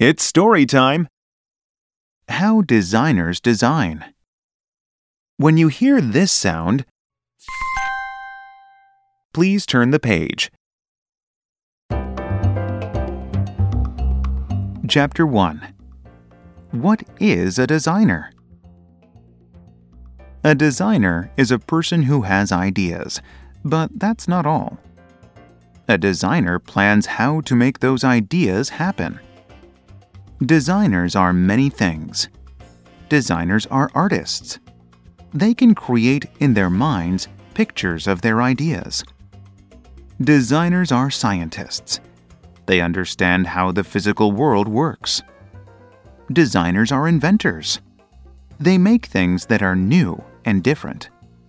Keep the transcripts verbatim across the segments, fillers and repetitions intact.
It's story time! How designers design. When you hear this sound, please turn the page. Chapter one. What is a designer? A designer is a person who has ideas, but that's not all. A designer plans how to make those ideas happen. Designers are many things. Designers are artists. They can create in their minds pictures of their ideas. Designers are scientists. They understand how the physical world works. Designers are inventors. They make things that are new and different.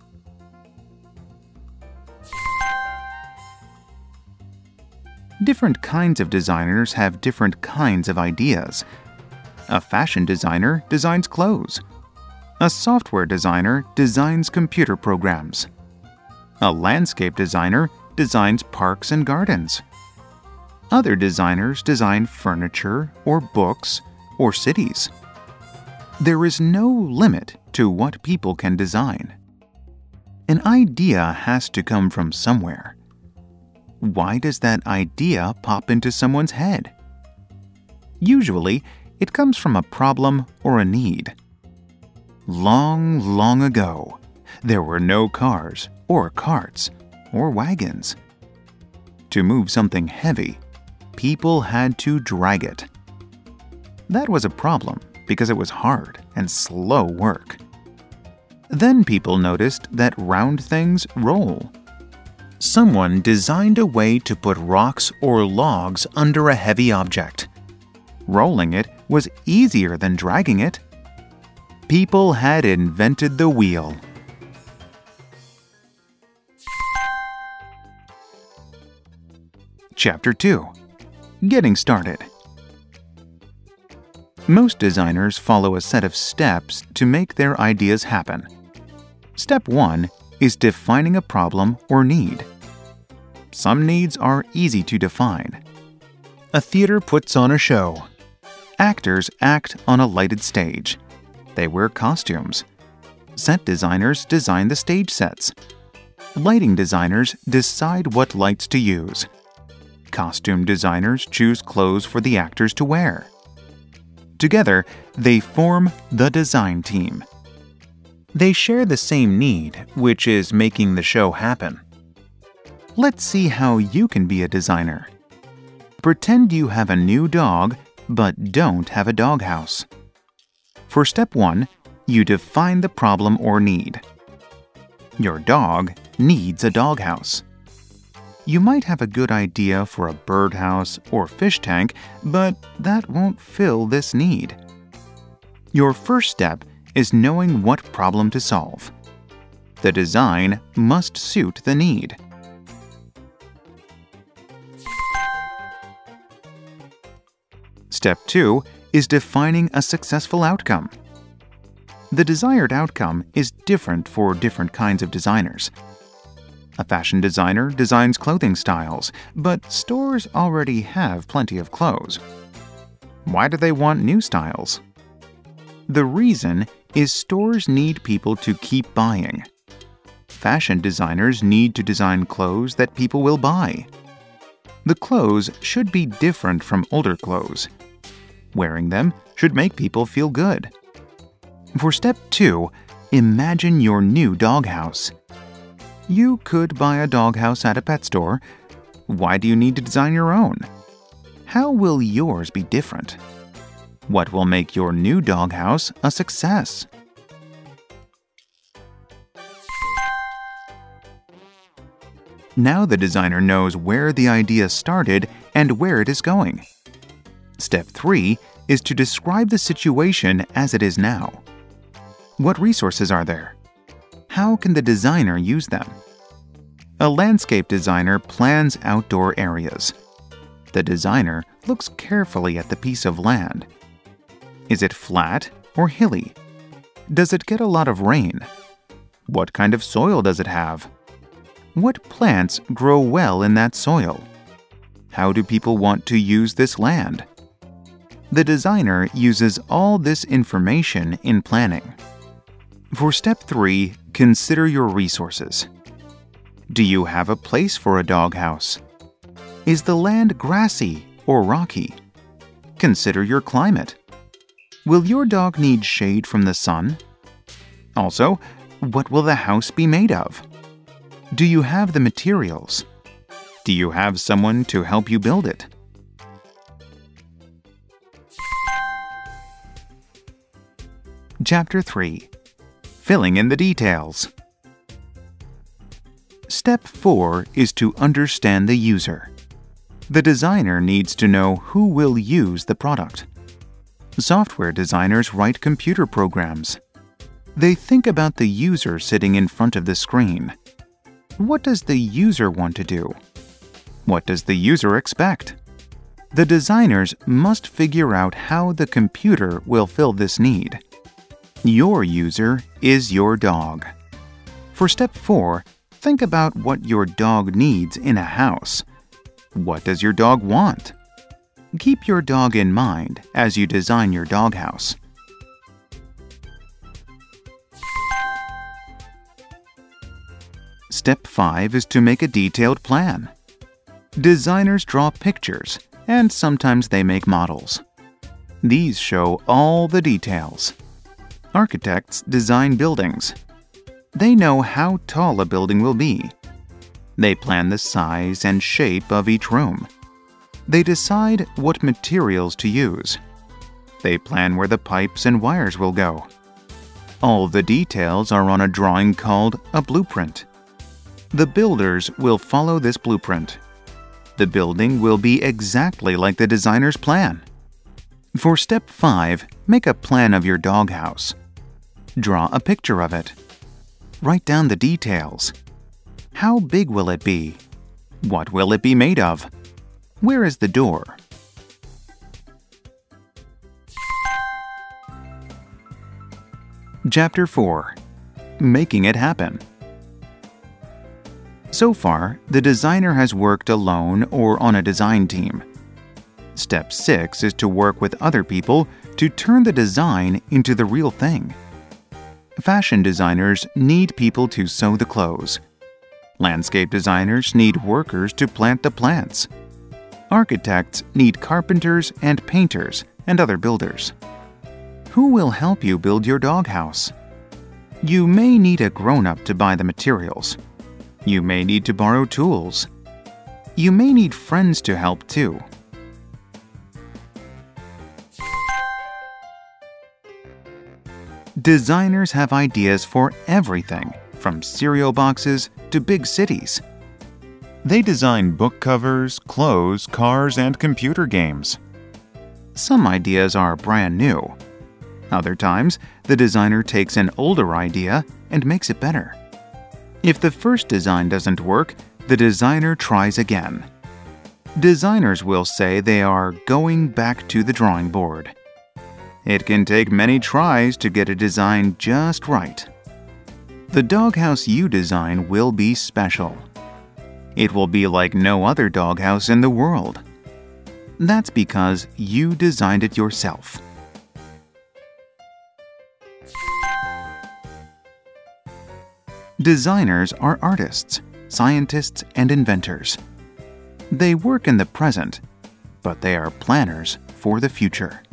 Different kinds of designers have different kinds of ideas. A fashion designer designs clothes. A software designer designs computer programs. A landscape designer designs parks and gardens. Other designers design furniture or books or cities. There is no limit to what people can design. An idea has to come from somewhere. Why does that idea pop into someone's head? Usually, it comes from a problem or a need. Long, long ago, there were no cars or carts or wagons. To move something heavy, people had to drag it. That was a problem because it was hard and slow work. Then people noticed that round things roll. Someone designed a way to put rocks or logs under a heavy object. Rolling it was easier than dragging it. People had invented the wheel. Chapter two. Getting started. Most designers follow a set of steps to make their ideas happen. Step one is defining a problem or need. Some needs are easy to define. A theater puts on a show. Actors act on a lighted stage. They wear costumes. Set designers design the stage sets. Lighting designers decide what lights to use. Costume designers choose clothes for the actors to wear. Together, they form the design team. They share the same need, which is making the show happen. Let's see how you can be a designer. Pretend you have a new dog, but don't have a doghouse. For step one, you define the problem or need. Your dog needs a doghouse. You might have a good idea for a birdhouse or fish tank, but that won't fill this need. Your first step is knowing what problem to solve. The design must suit the need. Step two is defining a successful outcome. The desired outcome is different for different kinds of designers. A fashion designer designs clothing styles, but stores already have plenty of clothes. Why do they want new styles? The reason is stores need people to keep buying. Fashion designers need to design clothes that people will buy. The clothes should be different from older clothes. Wearing them should make people feel good. For step two, imagine your new doghouse. You could buy a doghouse at a pet store. Why do you need to design your own? How will yours be different? What will make your new doghouse a success? Now the designer knows where the idea started and where it is going. Step three is to describe the situation as it is now. What resources are there? How can the designer use them? A landscape designer plans outdoor areas. The designer looks carefully at the piece of land. Is it flat or hilly? Does it get a lot of rain? What kind of soil does it have? What plants grow well in that soil? How do people want to use this land? The designer uses all this information in planning. For step three, consider your resources. Do you have a place for a doghouse? Is the land grassy or rocky? Consider your climate. Will your dog need shade from the sun? Also, what will the house be made of? Do you have the materials? Do you have someone to help you build it? Chapter three. Filling in the details. Step four is to understand the user. The designer needs to know who will use the product. Software designers write computer programs. They think about the user sitting in front of the screen. What does the user want to do? What does the user expect? The designers must figure out how the computer will fill this need. Your user is your dog. For step four, think about what your dog needs in a house. What does your dog want? Keep your dog in mind as you design your doghouse. Step five is to make a detailed plan. Designers draw pictures, and sometimes they make models. These show all the details. Architects design buildings. They know how tall a building will be. They plan the size and shape of each room. They decide what materials to use. They plan where the pipes and wires will go. All the details are on a drawing called a blueprint. The builders will follow this blueprint. The building will be exactly like the designer's plan. For step five, make a plan of your doghouse. Draw a picture of it. Write down the details. How big will it be? What will it be made of? Where is the door? Chapter four. Making it happen. So far, the designer has worked alone or on a design team. Step six is to work with other people to turn the design into the real thing. Fashion designers need people to sew the clothes. Landscape designers need workers to plant the plants. Architects need carpenters and painters and other builders. Who will help you build your doghouse? You may need a grown-up to buy the materials. You may need to borrow tools. You may need friends to help too. Designers have ideas for everything, from cereal boxes to big cities. They design book covers, clothes, cars, and computer games. Some ideas are brand new. Other times, the designer takes an older idea and makes it better. If the first design doesn't work, the designer tries again. Designers will say they are going back to the drawing board. It can take many tries to get a design just right. The doghouse you design will be special. It will be like no other doghouse in the world. That's because you designed it yourself. Designers are artists, scientists, and inventors. They work in the present, but they are planners for the future.